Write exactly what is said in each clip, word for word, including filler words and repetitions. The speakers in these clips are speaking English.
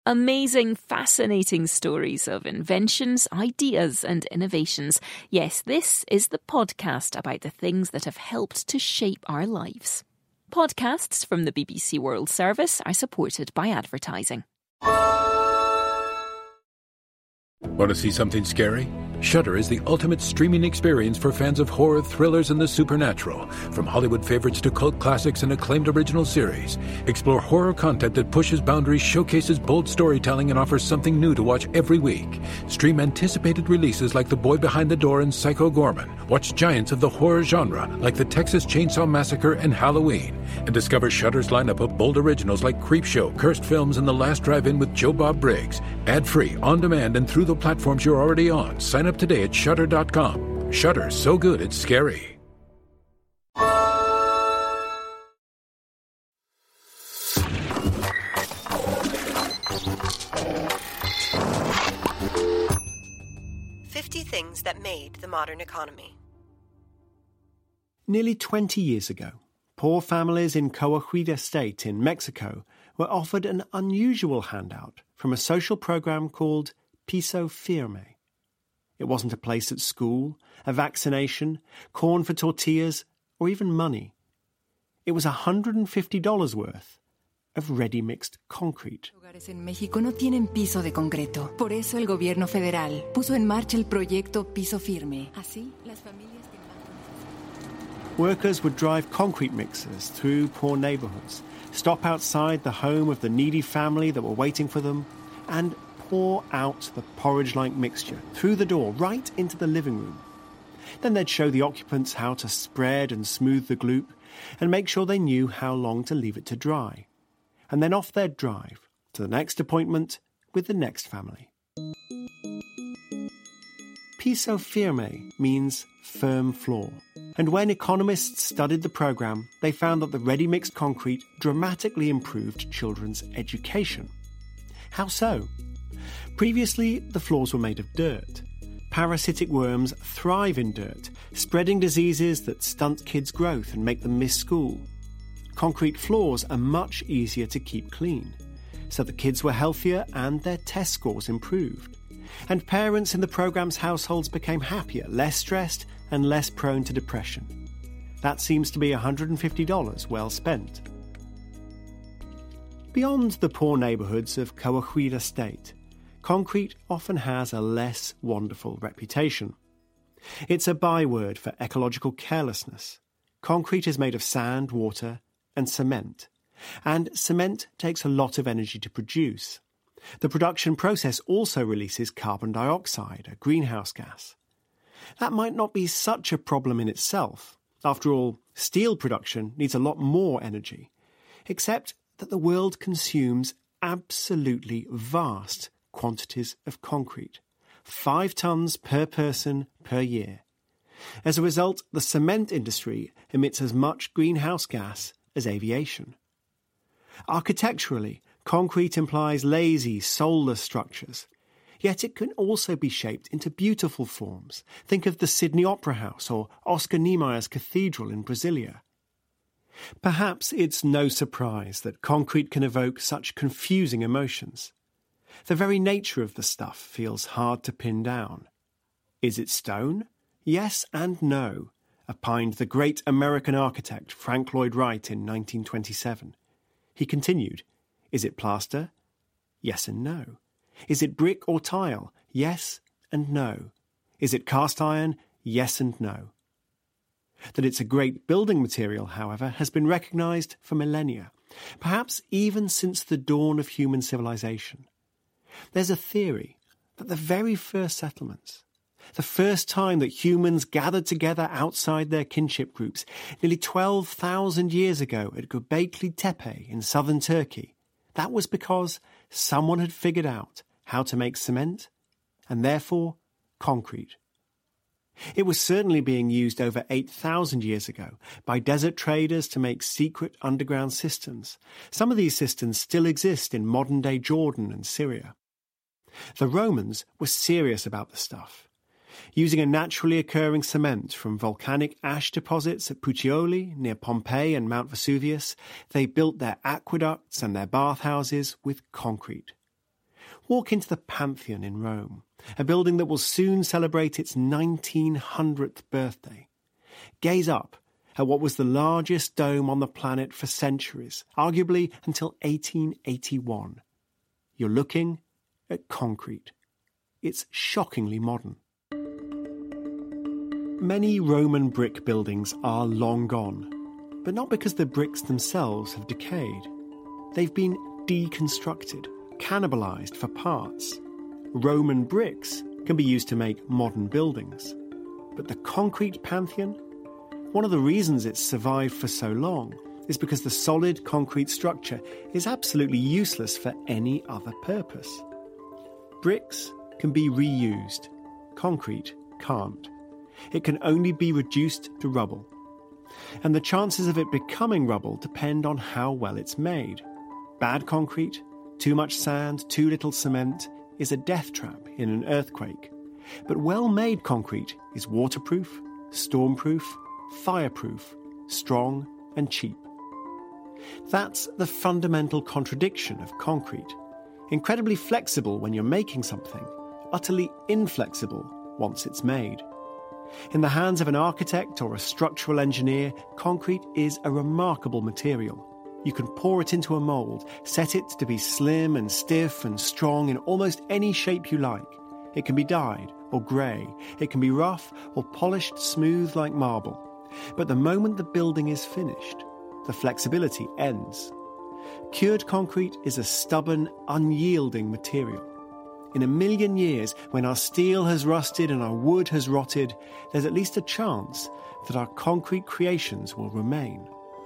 Amazing, fascinating stories of inventions, ideas, and innovations. Yes, this is the podcast about the things that have helped to shape our lives. Podcasts from the B B C World Service are supported by advertising. Want to see something scary? Shudder is the ultimate streaming experience for fans of horror, thrillers, and the supernatural. From Hollywood favorites to cult classics and acclaimed original series. Explore horror content that pushes boundaries, showcases bold storytelling, and offers something new to watch every week. Stream anticipated releases like The Boy Behind the Door and Psycho Gorman. Watch giants of the horror genre like The Texas Chainsaw Massacre and Halloween. And discover Shudder's lineup of bold originals like Creepshow, Cursed Films, and The Last Drive-In with Joe Bob Briggs. Ad-free, on demand, and through the platforms you're already on. Sign up today at shudder dot com. Shudder, so good it's scary. fifty things that made the modern economy. Nearly twenty years ago, poor families in Coahuila State in Mexico were offered an unusual handout from a social program called Piso Firme. It wasn't a place at school, a vaccination, corn for tortillas, or even money. It was one hundred fifty dollars worth of ready-mixed concrete. Hogares en México no tienen piso de concreto. Por eso el gobierno federal puso en marcha el proyecto Piso Firme. Así, las familias que... Workers would drive concrete mixers through poor neighborhoods, stop outside the home of the needy family that were waiting for them, and pour out the porridge-like mixture through the door right into the living room. Then they'd show the occupants how to spread and smooth the gloop and make sure they knew how long to leave it to dry. And then off they'd drive to the next appointment with the next family. Piso Firme means firm floor. And when economists studied the program, they found that the ready-mixed concrete dramatically improved children's education. How so? Previously, the floors were made of dirt. Parasitic worms thrive in dirt, spreading diseases that stunt kids' growth and make them miss school. Concrete floors are much easier to keep clean, so the kids were healthier and their test scores improved. And parents in the program's households became happier, less stressed, and less prone to depression. That seems to be one hundred fifty dollars well spent. Beyond the poor neighborhoods of Coahuila State, concrete often has a less wonderful reputation. It's a byword for ecological carelessness. Concrete is made of sand, water, and cement. And cement takes a lot of energy to produce. The production process also releases carbon dioxide, a greenhouse gas. That might not be such a problem in itself. After all, steel production needs a lot more energy. Except that the world consumes absolutely vast quantities of concrete, five tons per person per year. As a result, the cement industry emits as much greenhouse gas as aviation. Architecturally, concrete implies lazy, soulless structures, yet it can also be shaped into beautiful forms. Think of the Sydney Opera House or Oscar Niemeyer's Cathedral in Brasilia. Perhaps it's no surprise that concrete can evoke such confusing emotions. The very nature of the stuff feels hard to pin down. Is it stone? Yes and no, opined the great American architect Frank Lloyd Wright in nineteen twenty-seven. He continued, is it plaster? Yes and no. Is it brick or tile? Yes and no. Is it cast iron? Yes and no. That it's a great building material, however, has been recognised for millennia, perhaps even since the dawn of human civilization. There's a theory that the very first settlements, the first time that humans gathered together outside their kinship groups, nearly twelve thousand years ago at Göbekli Tepe in southern Turkey, that was because someone had figured out how to make cement and therefore concrete. It was certainly being used over eight thousand years ago by desert traders to make secret underground cisterns. Some of these cisterns still exist in modern-day Jordan and Syria. The Romans were serious about the stuff. Using a naturally occurring cement from volcanic ash deposits at Puteoli, near Pompeii and Mount Vesuvius, they built their aqueducts and their bathhouses with concrete. Walk into the Pantheon in Rome, a building that will soon celebrate its nineteen hundredth birthday. Gaze up at what was the largest dome on the planet for centuries, arguably until eighteen eighty-one. You're looking at concrete. It's shockingly modern. Many Roman brick buildings are long gone, but not because the bricks themselves have decayed. They've been deconstructed, cannibalized for parts. Roman bricks can be used to make modern buildings. But the concrete Pantheon? One of the reasons it's survived for so long is because the solid concrete structure is absolutely useless for any other purpose. Bricks can be reused. Concrete can't. It can only be reduced to rubble. And the chances of it becoming rubble depend on how well it's made. Bad concrete, too much sand, too little cement, is a death trap in an earthquake. But well-made concrete is waterproof, stormproof, fireproof, strong and cheap. That's the fundamental contradiction of concrete. Incredibly flexible when you're making something, utterly inflexible once it's made. In the hands of an architect or a structural engineer, concrete is a remarkable material. You can pour it into a mould, set it to be slim and stiff and strong in almost any shape you like. It can be dyed or grey. It can be rough or polished smooth like marble. But the moment the building is finished, the flexibility ends. Cured concrete is a stubborn, unyielding material. In a million years, when our steel has rusted and our wood has rotted, there's at least a chance that our concrete creations will remain.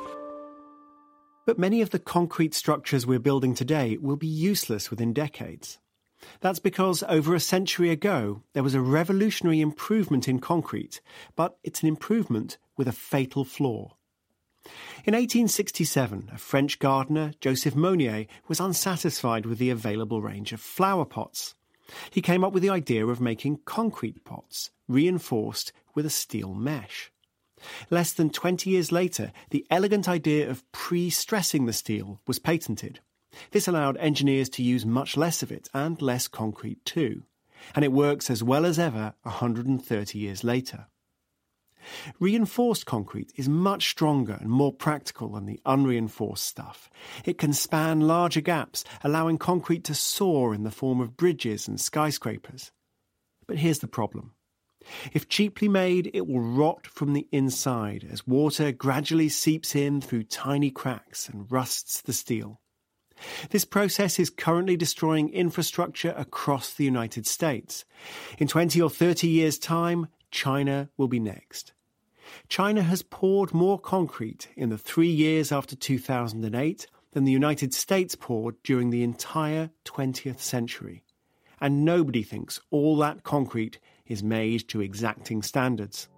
But many of the concrete structures we're building today will be useless within decades. That's because over a century ago, there was a revolutionary improvement in concrete, but it's an improvement with a fatal flaw. In eighteen sixty-seven, a French gardener, Joseph Monnier, was unsatisfied with the available range of flower pots. He came up with the idea of making concrete pots, reinforced with a steel mesh. Less than twenty years later, the elegant idea of pre-stressing the steel was patented. This allowed engineers to use much less of it, and less concrete too. And it works as well as ever one hundred thirty years later. Reinforced concrete is much stronger and more practical than the unreinforced stuff. It can span larger gaps, allowing concrete to soar in the form of bridges and skyscrapers. But here's the problem. If cheaply made, it will rot from the inside as water gradually seeps in through tiny cracks and rusts the steel. This process is currently destroying infrastructure across the United States. In twenty or thirty years' time, China will be next. China has poured more concrete in the three years after two thousand eight than the United States poured during the entire twentieth century. And nobody thinks all that concrete is made to exacting standards.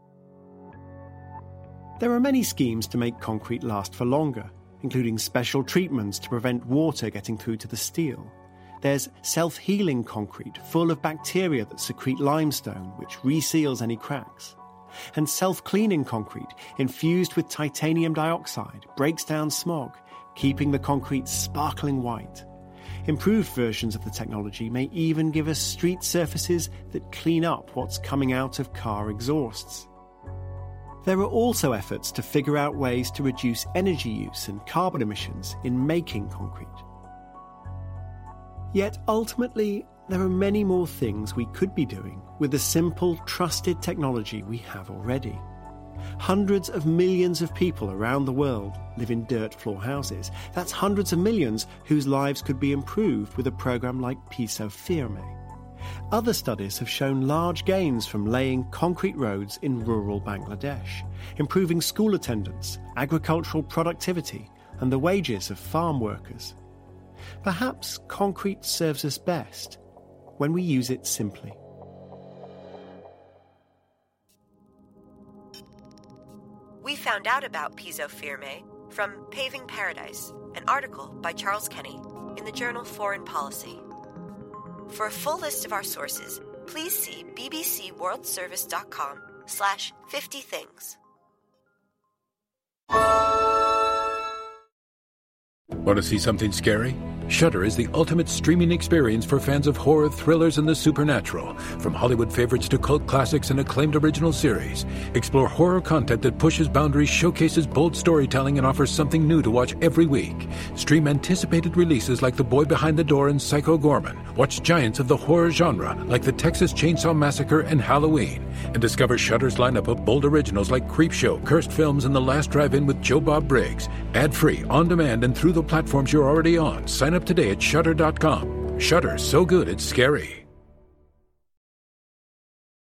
There are many schemes to make concrete last for longer, including special treatments to prevent water getting through to the steel. There's self-healing concrete full of bacteria that secrete limestone, which reseals any cracks. And self-cleaning concrete infused with titanium dioxide breaks down smog, keeping the concrete sparkling white. Improved versions of the technology may even give us street surfaces that clean up what's coming out of car exhausts. There are also efforts to figure out ways to reduce energy use and carbon emissions in making concrete. Yet ultimately, there are many more things we could be doing with the simple, trusted technology we have already. Hundreds of millions of people around the world live in dirt floor houses. That's hundreds of millions whose lives could be improved with a program like Piso Firme. Other studies have shown large gains from laying concrete roads in rural Bangladesh, improving school attendance, agricultural productivity, and the wages of farm workers. Perhaps concrete serves us best when we use it simply. We found out about Piso Firme from Paving Paradise, an article by Charles Kenny in the journal Foreign Policy. For a full list of our sources, please see bbcworldservice.com slash 50 things. Want to see something scary? Shudder is the ultimate streaming experience for fans of horror, thrillers, and the supernatural. From Hollywood favorites to cult classics and acclaimed original series. Explore horror content that pushes boundaries, showcases bold storytelling, and offers something new to watch every week. Stream anticipated releases like The Boy Behind the Door and Psycho Gorman. Watch giants of the horror genre like The Texas Chainsaw Massacre and Halloween. And discover Shudder's lineup of bold originals like Creepshow, Cursed Films, and The Last Drive-In with Joe Bob Briggs. Ad-free, on demand, and through the platforms you're already on. Sign up today at shudder dot com. Shudder, so good it's scary.